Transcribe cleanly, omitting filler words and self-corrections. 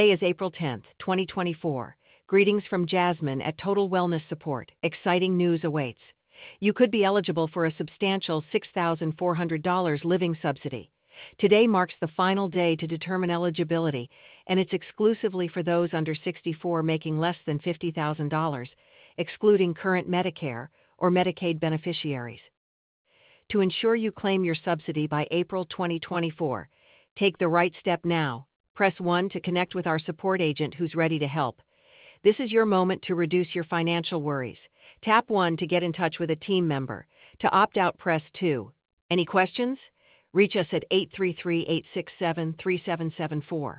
Today is April 10th, 2024. Greetings from Jasmine at Total Wellness Support. Exciting news awaits. You could be eligible for a substantial $6,400 living subsidy. Today marks the final day to determine eligibility, and it's exclusively for those under 64 making less than $50,000, excluding current Medicare or Medicaid beneficiaries. To ensure you claim your subsidy by April 2024, take the right step now. Press 1 to connect with our support agent who's ready to help. This is your moment to reduce your financial worries. Tap 1 to get in touch with a team member. To opt out, press 2. Any questions? Reach us at 833-867-3774.